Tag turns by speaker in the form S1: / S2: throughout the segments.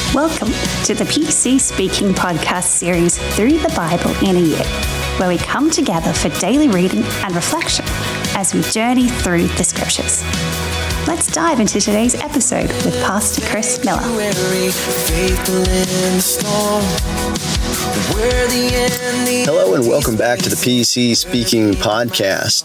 S1: Welcome to the PC Speaking podcast series Through the Bible in a Year, where we come together for daily reading and reflection as we journey through the scriptures. Let's dive into today's episode with Pastor Chris Miller.
S2: Hello and welcome back to the PC Speaking podcast.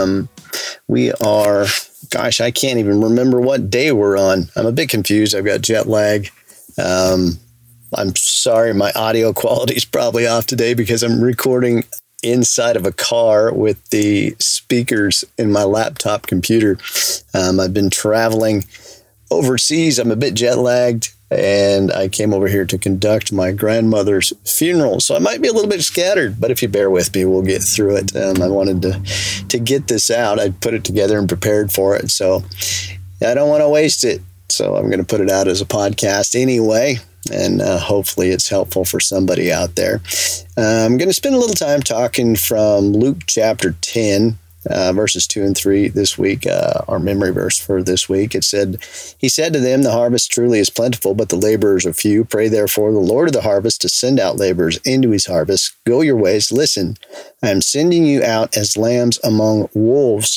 S2: I can't even remember what day we're on. I'm a bit confused. I've got jet lag. I'm sorry, my audio quality is probably off today because I'm recording inside of a car with the speakers in my laptop computer. I've been traveling overseas. I'm a bit jet lagged, and I came over here to conduct my grandmother's funeral. So I might be a little bit scattered, but if you bear with me, we'll get through it. I wanted to get this out. I put it together and prepared for it. So I don't want to waste it. So I'm going to put it out as a podcast anyway, and hopefully it's helpful for somebody out there. I'm going to spend a little time talking from Luke chapter 10, verses 2 and 3 this week, our memory verse for this week. It said, "He said to them, the harvest truly is plentiful, but the laborers are few. Pray therefore the Lord of the harvest to send out laborers into his harvest. Go your ways. Listen, I am sending you out as lambs among wolves."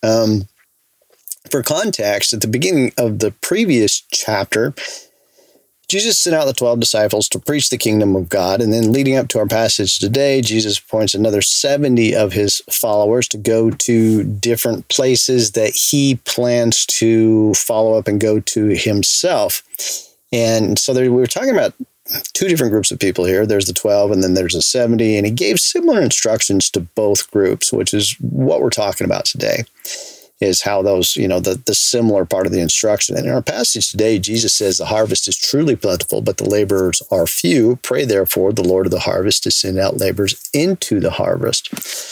S2: For context, at the beginning of the previous chapter, Jesus sent out the 12 disciples to preach the kingdom of God. And then leading up to our passage today, Jesus appoints another 70 of his followers to go to different places that he plans to follow up and go to himself. And so we were talking about two different groups of people here. There's the 12 and then there's the 70. And he gave similar instructions to both groups, which is what we're talking about today. Is how those, the similar part of the instruction. And in our passage today, Jesus says the harvest is truly plentiful, but the laborers are few. Pray therefore the Lord of the harvest to send out laborers into the harvest.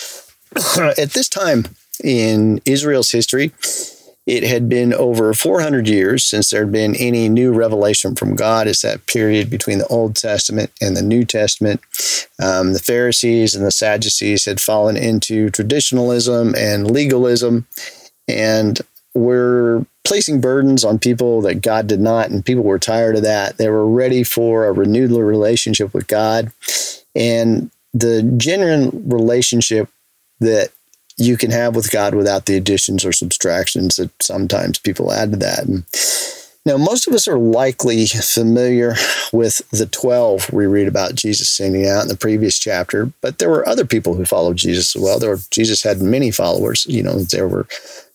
S2: At this time in Israel's history, it had been over 400 years since there had been any new revelation from God. It's that period between the Old Testament and the New Testament. The Pharisees and the Sadducees had fallen into traditionalism and legalism, and we're placing burdens on people that God did not, and people were tired of that. They were ready for a renewed relationship with God, and the genuine relationship that you can have with God without the additions or subtractions that sometimes people add to that. And now, most of us are likely familiar with the 12 we read about Jesus sending out in the previous chapter, but there were other people who followed Jesus as well. Jesus had many followers. There were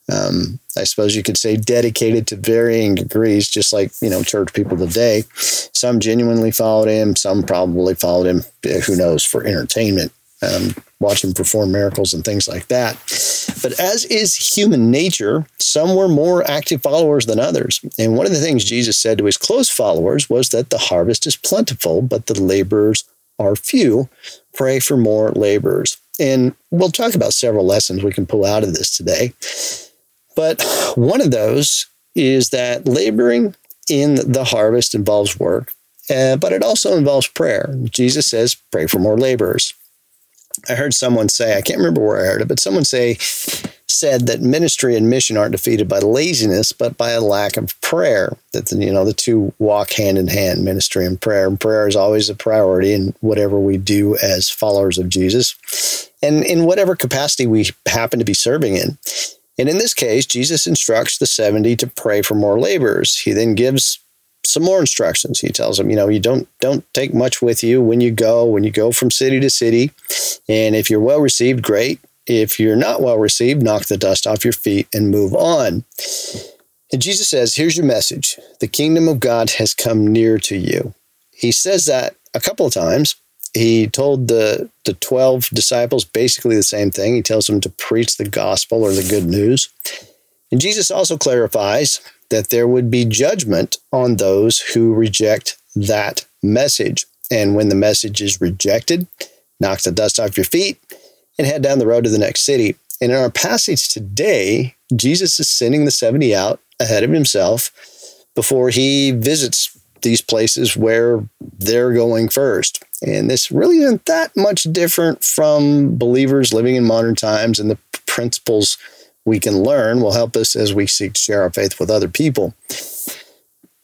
S2: I suppose you could say dedicated to varying degrees, just like, church people today. Some genuinely followed him. Some probably followed him, who knows, for entertainment, watch him perform miracles and things like that. But as is human nature, some were more active followers than others. And one of the things Jesus said to his close followers was that the harvest is plentiful, but the laborers are few. Pray for more laborers. And we'll talk about several lessons we can pull out of this today. But one of those is that laboring in the harvest involves work, but it also involves prayer. Jesus says, pray for more laborers. I heard someone say, I can't remember where I heard it, but someone said that ministry and mission aren't defeated by laziness, but by a lack of prayer. That, the two walk hand in hand, ministry and prayer. And prayer is always a priority in whatever we do as followers of Jesus, and in whatever capacity we happen to be serving in. And in this case, Jesus instructs the 70 to pray for more laborers. He then gives some more instructions. He tells them, you don't take much with you when you go from city to city. And if you're well received, great. If you're not well received, knock the dust off your feet and move on. And Jesus says, here's your message. The kingdom of God has come near to you. He says that a couple of times. He told the 12 disciples basically the same thing. He tells them to preach the gospel or the good news. And Jesus also clarifies that there would be judgment on those who reject that message. And when the message is rejected, knock the dust off your feet and head down the road to the next city. And in our passage today, Jesus is sending the 70 out ahead of himself before he visits these places where they're going first. And this really isn't that much different from believers living in modern times, and the principles we can learn will help us as we seek to share our faith with other people.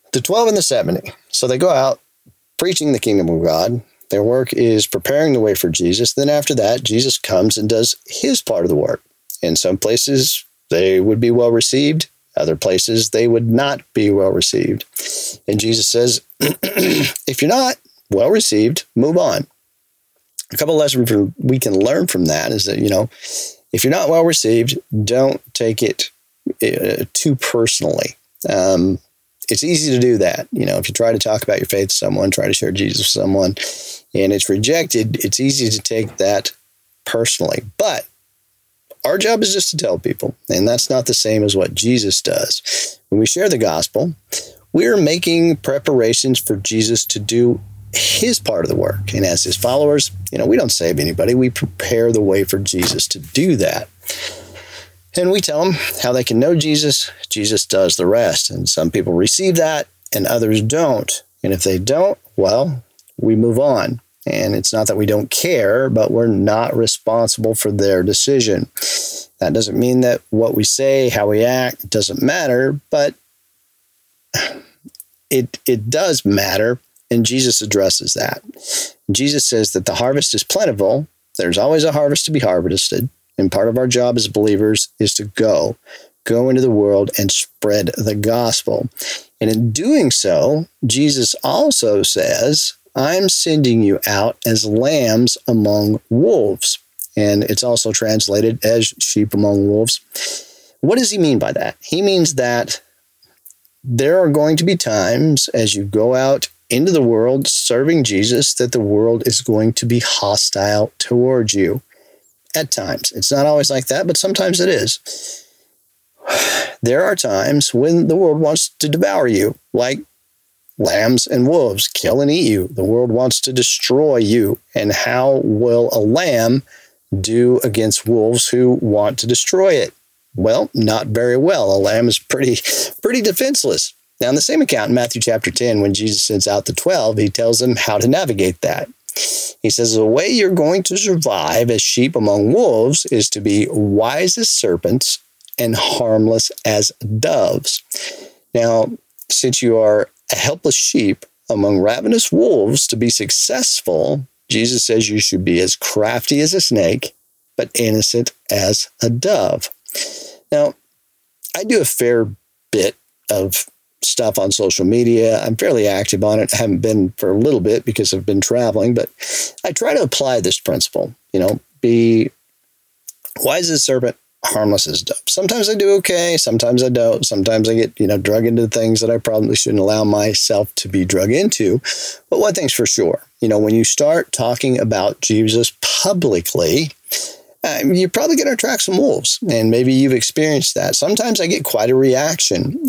S2: The 12 and the 70. So they go out preaching the kingdom of God. Their work is preparing the way for Jesus. Then after that, Jesus comes and does his part of the work. In some places, they would be well received. Other places, they would not be well received. And Jesus says, if you're not well received, move on. A couple of lessons we can learn from that is that, if you're not well received, don't take it too personally. It's easy to do that. If you try to talk about your faith to someone, try to share Jesus with someone, and it's rejected, it's easy to take that personally. But our job is just to tell people, and that's not the same as what Jesus does. When we share the gospel, we're making preparations for Jesus to do his part of the work. And as his followers, we don't save anybody. We prepare the way for Jesus to do that. And we tell them how they can know Jesus. Jesus does the rest. And some people receive that and others don't. And if they don't, well, we move on. And it's not that we don't care, but we're not responsible for their decision. That doesn't mean that what we say, how we act, doesn't matter, but it does matter. And Jesus addresses that. Jesus says that the harvest is plentiful. There's always a harvest to be harvested. And part of our job as believers is to go into the world and spread the gospel. And in doing so, Jesus also says, I'm sending you out as lambs among wolves. And it's also translated as sheep among wolves. What does he mean by that? He means that there are going to be times as you go out into the world serving Jesus that the world is going to be hostile towards you. At times. It's not always like that, but sometimes it is. There are times when the world wants to devour you, like lambs and wolves, kill and eat you. The world wants to destroy you. And how will a lamb do against wolves who want to destroy it? Well, not very well. A lamb is pretty defenseless. Now, in the same account in Matthew chapter 10, when Jesus sends out the 12, he tells them how to navigate that. He says, the way you're going to survive as sheep among wolves is to be wise as serpents and harmless as doves. Now, since you are a helpless sheep among ravenous wolves, to be successful, Jesus says you should be as crafty as a snake, but innocent as a dove. Now, I do a fair bit of stuff on social media. I'm fairly active on it. I haven't been for a little bit because I've been traveling, but I try to apply this principle, be wise as a serpent, harmless as a dove. Sometimes I do okay. Sometimes I don't. Sometimes I get, drug into things that I probably shouldn't allow myself to be drug into. But one thing's for sure, when you start talking about Jesus publicly, you're probably going to attract some wolves, and maybe you've experienced that. Sometimes I get quite a reaction.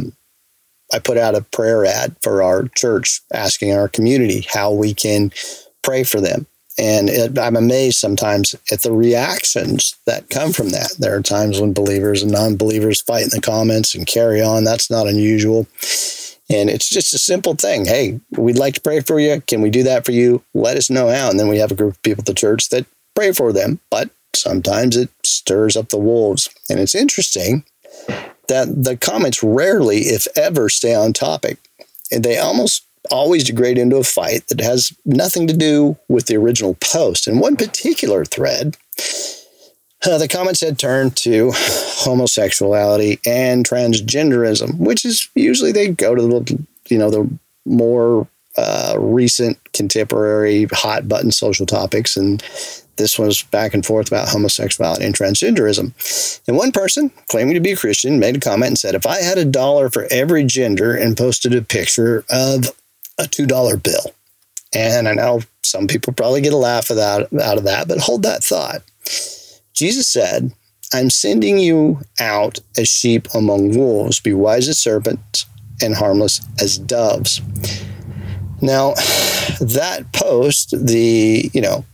S2: I put out a prayer ad for our church asking our community how we can pray for them. And I'm amazed sometimes at the reactions that come from that. There are times when believers and non-believers fight in the comments and carry on. That's not unusual. And it's just a simple thing. Hey, we'd like to pray for you. Can we do that for you? Let us know how. And then we have a group of people at the church that pray for them. But sometimes it stirs up the wolves. And it's interesting that the comments rarely, if ever, stay on topic. And they almost always degrade into a fight that has nothing to do with the original post. In one particular thread, the comments had turned to homosexuality and transgenderism, which is usually they go to the more recent, contemporary, hot button social topics. And this was back and forth about homosexuality and transgenderism. And one person, claiming to be a Christian, made a comment and said, if I had $1 for every gender, and posted a picture of a $2 bill. And I know some people probably get a laugh out of that, but hold that thought. Jesus said, I'm sending you out as sheep among wolves. Be wise as serpents and harmless as doves. Now, that post, the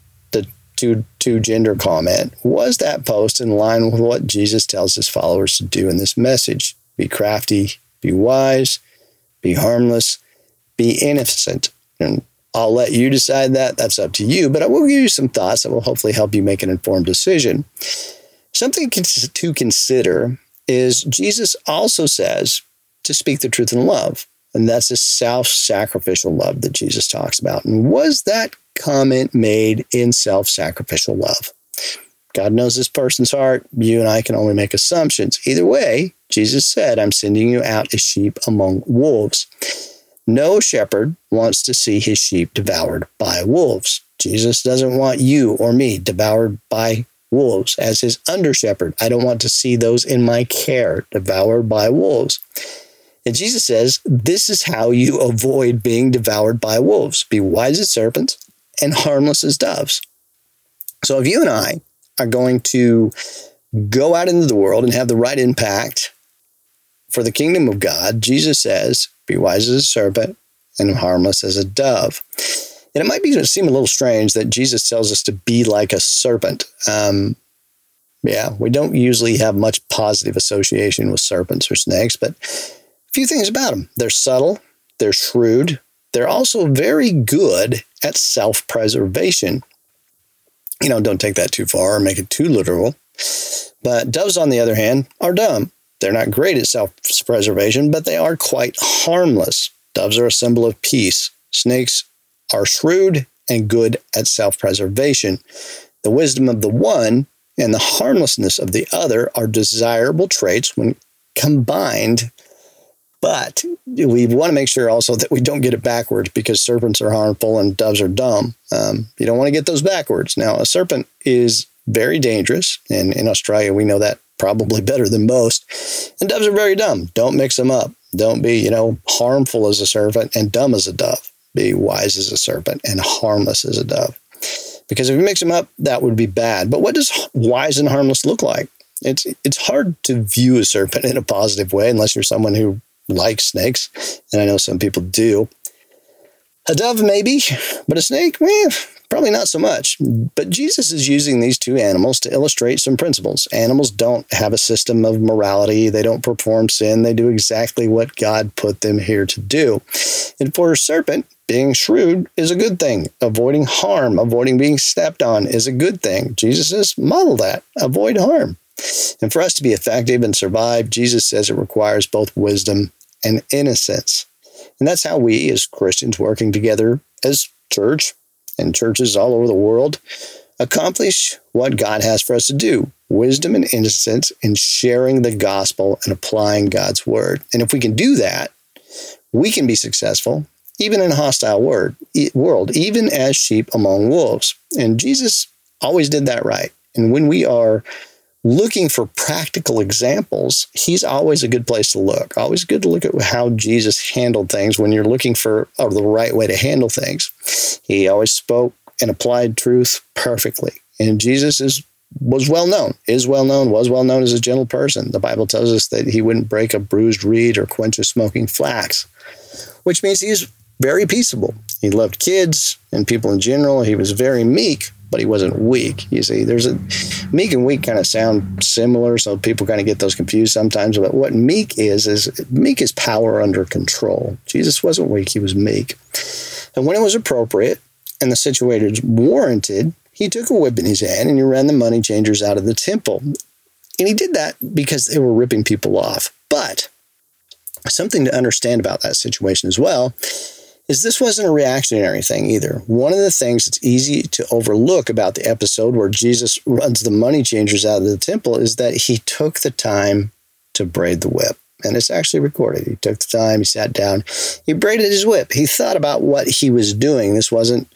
S2: two gender comment, was that post in line with what Jesus tells his followers to do in this message? Be crafty, be wise, be harmless, be innocent. And I'll let you decide that. That's up to you. But I will give you some thoughts that will hopefully help you make an informed decision. Something to consider is Jesus also says to speak the truth in love. And that's a self-sacrificial love that Jesus talks about. And was that comment made in self-sacrificial love? God knows this person's heart. You and I can only make assumptions. Either way, Jesus said, I'm sending you out as sheep among wolves. No shepherd wants to see his sheep devoured by wolves. Jesus doesn't want you or me devoured by wolves. As his under-shepherd, I don't want to see those in my care devoured by wolves. And Jesus says, this is how you avoid being devoured by wolves. Be wise as serpents and harmless as doves. So if you and I are going to go out into the world and have the right impact for the kingdom of God, Jesus says, be wise as a serpent and harmless as a dove. And it might seem a little strange that Jesus tells us to be like a serpent. We don't usually have much positive association with serpents or snakes, but a few things about them. They're subtle, they're shrewd, they're also very good at self-preservation. Don't take that too far or make it too literal. But doves, on the other hand, are dumb. They're not great at self-preservation, but they are quite harmless. Doves are a symbol of peace. Snakes are shrewd and good at self-preservation. The wisdom of the one and the harmlessness of the other are desirable traits when combined. But we want to make sure also that we don't get it backwards, because serpents are harmful and doves are dumb. You don't want to get those backwards. Now, a serpent is very dangerous, and in Australia, we know that probably better than most. And doves are very dumb. Don't mix them up. Don't be, harmful as a serpent and dumb as a dove. Be wise as a serpent and harmless as a dove. Because if you mix them up, that would be bad. But what does wise and harmless look like? It's hard to view a serpent in a positive way unless you're someone who likes snakes, and I know some people do. A dove, maybe, but a snake, probably not so much. But Jesus is using these two animals to illustrate some principles. Animals don't have a system of morality. They don't perform sin. They do exactly what God put them here to do. And for a serpent, being shrewd is a good thing. Avoiding harm, avoiding being stepped on is a good thing. Jesus says, model that. Avoid harm. And for us to be effective and survive, Jesus says it requires both wisdom and innocence. And that's how we, as Christians working together as church and churches all over the world, accomplish what God has for us to do. Wisdom and innocence in sharing the gospel and applying God's word. And if we can do that, we can be successful, even in a hostile world, even as sheep among wolves. And Jesus always did that right. And when we are looking for practical examples, he's always a good place to look. Always good to look at how Jesus handled things when you're looking for the right way to handle things. He always spoke and applied truth perfectly. And Jesus was well known as a gentle person. The Bible tells us that he wouldn't break a bruised reed or quench a smoking flax, which means he's very peaceable. He loved kids and people in general. He was very meek, but he wasn't weak. You see, there's a meek and weak kind of sound similar, so people kind of get those confused sometimes. But what meek is meek is power under control. Jesus wasn't weak, he was meek. And when it was appropriate and the situation warranted, he took a whip in his hand and he ran the money changers out of the temple. And he did that because they were ripping people off. But something to understand about that situation as well is this wasn't a reactionary thing either. One of the things that's easy to overlook about the episode where Jesus runs the money changers out of the temple is that he took the time to braid the whip. And it's actually recorded. He took the time, he sat down, he braided his whip. He thought about what he was doing. This wasn't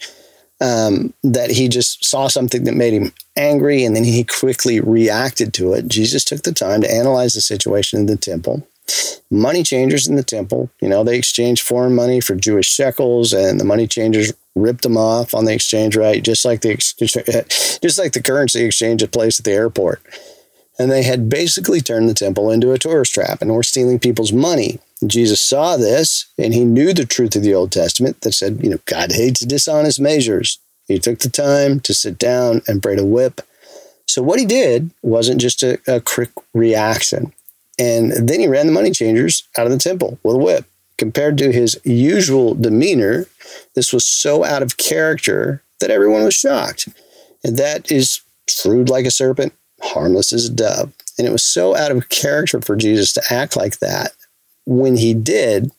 S2: that he just saw something that made him angry and then he quickly reacted to it. Jesus took the time to analyze the situation in the temple. Money changers in the temple, they exchanged foreign money for Jewish shekels, and the money changers ripped them off on the exchange rate, just like the currency exchange at place at the airport. And they had basically turned the temple into a tourist trap and were stealing people's money. Jesus saw this, and he knew the truth of the Old Testament that said, God hates dishonest measures. He took the time to sit down and braid a whip. So what he did wasn't just a quick reaction. And then he ran the money changers out of the temple with a whip. Compared to his usual demeanor, this was so out of character that everyone was shocked. And that is shrewd like a serpent, harmless as a dove. And it was so out of character for Jesus to act like that. When he did,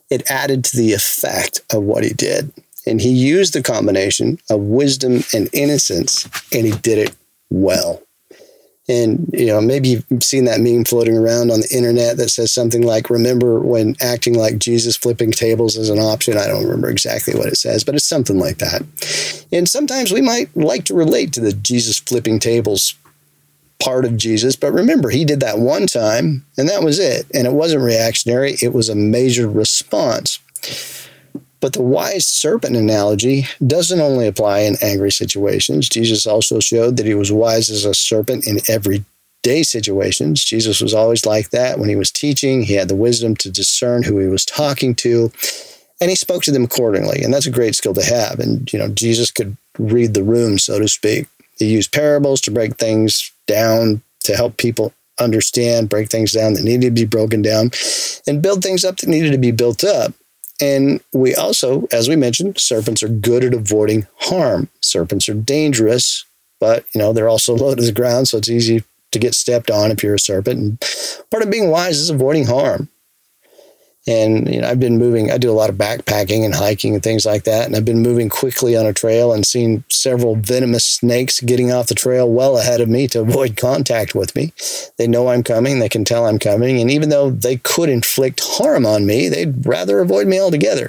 S2: it added to the effect of what he did. And he used the combination of wisdom and innocence, and he did it well. And, maybe you've seen that meme floating around on the internet that says something like, remember when acting like Jesus, flipping tables is an option. I don't remember exactly what it says, but it's something like that. And sometimes we might like to relate to the Jesus flipping tables part of Jesus, but remember, he did that one time, and that was it. And it wasn't reactionary. It was a measured response. But the wise serpent analogy doesn't only apply in angry situations. Jesus also showed that he was wise as a serpent in everyday situations. Jesus was always like that. When he was teaching, he had the wisdom to discern who he was talking to, and he spoke to them accordingly. And that's a great skill to have. And, Jesus could read the room, so to speak. He used parables to break things down, to help people understand, break things down that needed to be broken down, and build things up that needed to be built up. And we also, as we mentioned, serpents are good at avoiding harm. Serpents are dangerous, but, they're also low to the ground, so it's easy to get stepped on if you're a serpent. And part of being wise is avoiding harm. And, I've been moving, I do a lot of backpacking and hiking and things like that. And I've been moving quickly on a trail and seen several venomous snakes getting off the trail well ahead of me to avoid contact with me. They know I'm coming. They can tell I'm coming. And even though they could inflict harm on me, they'd rather avoid me altogether.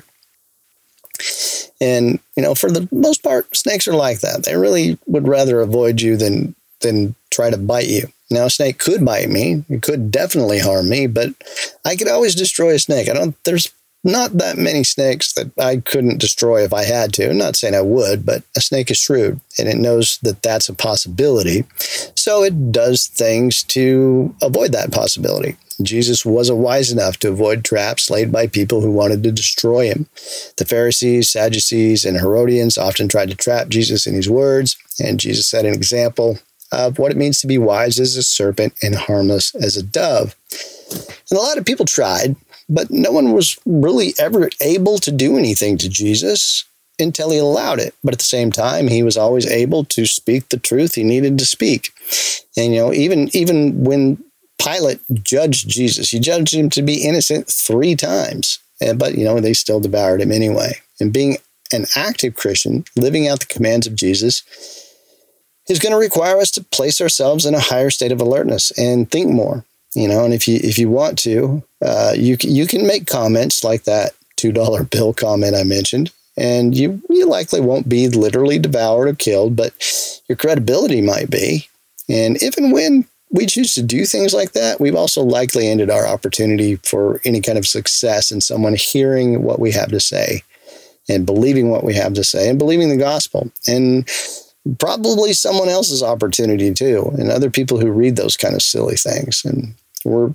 S2: And, for the most part, snakes are like that. They really would rather avoid you than try to bite you. Now, a snake could bite me. It could definitely harm me, but I could always destroy a snake. There's not that many snakes that I couldn't destroy if I had to. I'm not saying I would, but a snake is shrewd, and it knows that that's a possibility. So it does things to avoid that possibility. Jesus wasn't wise enough to avoid traps laid by people who wanted to destroy him. The Pharisees, Sadducees, and Herodians often tried to trap Jesus in his words, and Jesus set an example of what it means to be wise as a serpent and harmless as a dove. And a lot of people tried, but no one was really ever able to do anything to Jesus until he allowed it. But at the same time, he was always able to speak the truth he needed to speak. And, even when Pilate judged Jesus, he judged him to be innocent 3 times. But, they still devoured him anyway. And being an active Christian, living out the commands of Jesus, is going to require us to place ourselves in a higher state of alertness and think more. And if you want to, you can make comments like that $2 bill comment I mentioned, and you likely won't be literally devoured or killed, but your credibility might be. And if and when we choose to do things like that, we've also likely ended our opportunity for any kind of success in someone hearing what we have to say and believing what we have to say and believing the gospel. And probably someone else's opportunity too, and other people who read those kind of silly things. And we're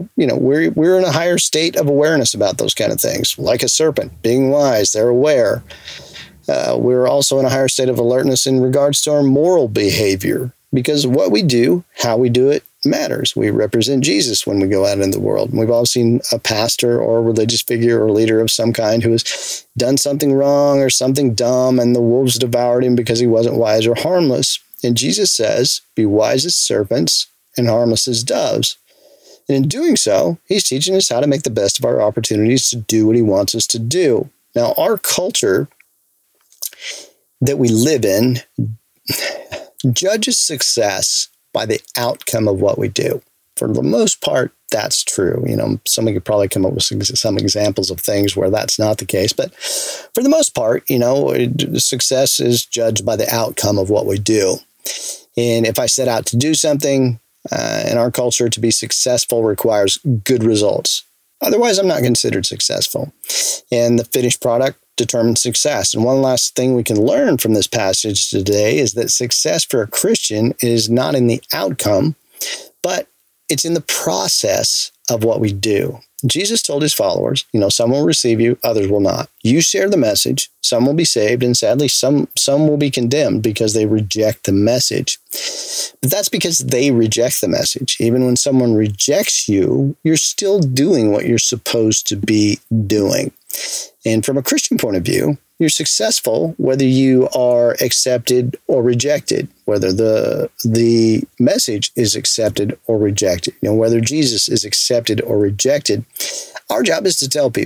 S2: in a higher state of awareness about those kind of things. Like a serpent, being wise, they're aware. We're also in a higher state of alertness in regards to our moral behavior, because what we do, how we do it, matters. We represent Jesus when we go out in the world. And we've all seen a pastor or a religious figure or leader of some kind who has done something wrong or something dumb, and the wolves devoured him because he wasn't wise or harmless. And Jesus says, be wise as serpents and harmless as doves. And in doing so, he's teaching us how to make the best of our opportunities to do what he wants us to do. Now, our culture that we live in judges success by the outcome of what we do. For the most part, that's true. Somebody could probably come up with some examples of things where that's not the case. But for the most part, success is judged by the outcome of what we do. And if I set out to do something, in our culture, to be successful requires good results. Otherwise, I'm not considered successful. And the finished product determines success. And one last thing we can learn from this passage today is that success for a Christian is not in the outcome, but it's in the process of what we do. Jesus told his followers, some will receive you, others will not. You share the message, some will be saved, and sadly, some will be condemned because they reject the message. But that's because they reject the message. Even when someone rejects you, you're still doing what you're supposed to be doing. And from a Christian point of view, you're successful whether you are accepted or rejected, whether the message is accepted or rejected, whether Jesus is accepted or rejected. Our job is to tell people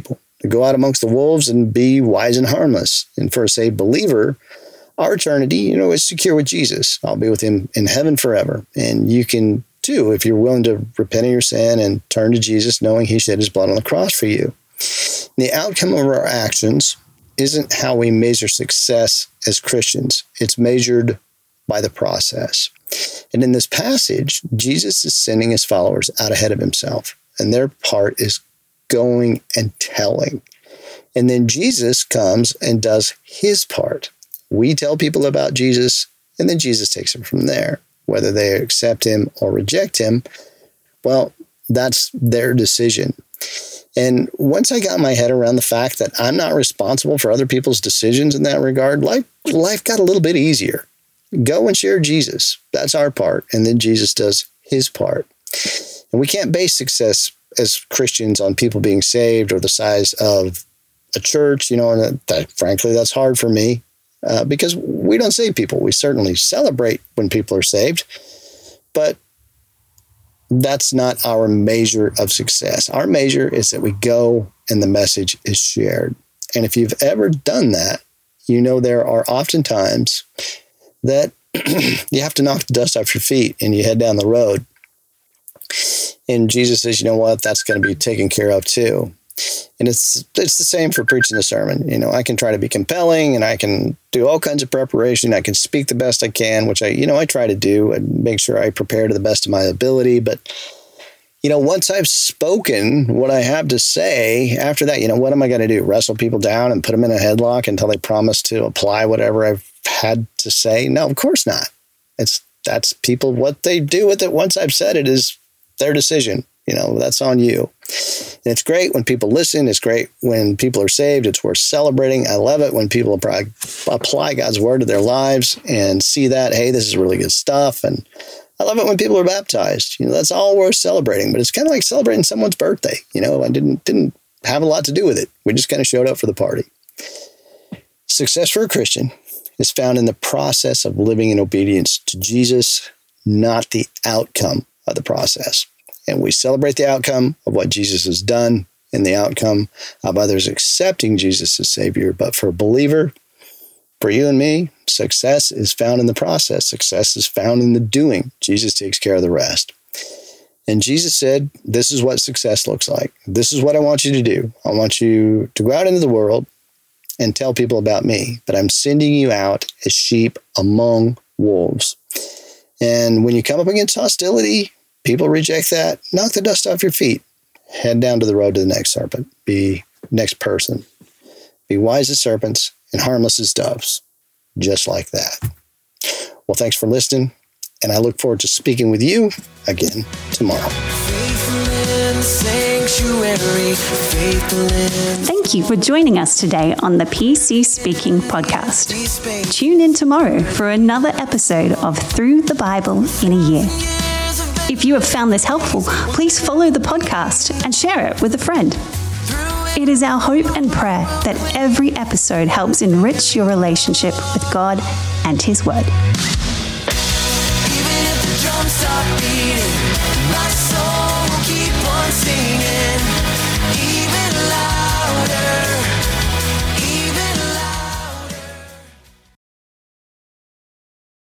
S2: go out amongst the wolves and be wise and harmless. And for a saved believer, our eternity, is secure with Jesus. I'll be with him in heaven forever. And you can too, if you're willing to repent of your sin and turn to Jesus, knowing he shed his blood on the cross for you. The outcome of our actions isn't how we measure success as Christians. It's measured by the process. And in this passage, Jesus is sending his followers out ahead of himself, and their part is going and telling. And then Jesus comes and does his part. We tell people about Jesus, and then Jesus takes it from there. Whether they accept him or reject him, well, that's their decision. And once I got my head around the fact that I'm not responsible for other people's decisions in that regard, life got a little bit easier. Go and share Jesus. That's our part. And then Jesus does his part. And we can't base success as Christians on people being saved or the size of a church, and frankly, that's hard for me because we don't save people. We certainly celebrate when people are saved, but that's not our measure of success. Our measure is that we go and the message is shared. And if you've ever done that, there are often times that you have to knock the dust off your feet and you head down the road. And Jesus says, you know what, that's going to be taken care of too. And it's the same for preaching the sermon. I can try to be compelling and I can do all kinds of preparation. I can speak the best I can, which I try to do and make sure I prepare to the best of my ability. But, once I've spoken what I have to say, after that, what am I going to do? Wrestle people down and put them in a headlock until they promise to apply whatever I've had to say? No, of course not. That's people, what they do with it once I've said it is their decision. That's on you. And it's great when people listen. It's great when people are saved. It's worth celebrating. I love it when people apply God's word to their lives and see that, hey, this is really good stuff. And I love it when people are baptized. That's all worth celebrating. But it's kind of like celebrating someone's birthday. I didn't have a lot to do with it. We just kind of showed up for the party. Success for a Christian is found in the process of living in obedience to Jesus, not the outcome of the process. And we celebrate the outcome of what Jesus has done and the outcome of others accepting Jesus as Savior. But for a believer, for you and me, success is found in the process. Success is found in the doing. Jesus takes care of the rest. And Jesus said, this is what success looks like. This is what I want you to do. I want you to go out into the world and tell people about me. But I'm sending you out as sheep among wolves. And when you come up against hostility, people reject that, knock the dust off your feet. Head down to the road to the next serpent. Be next person. Be wise as serpents and harmless as doves. Just like that. Well, thanks for listening, and I look forward to speaking with you again tomorrow.
S1: Thank you for joining us today on the PC Speaking podcast. Tune in tomorrow for another episode of Through the Bible in a Year. If you have found this helpful, please follow the podcast and share it with a friend. It is our hope and prayer that every episode helps enrich your relationship with God and His Word.
S3: Even if the drums stop beating, my soul will keep on singing.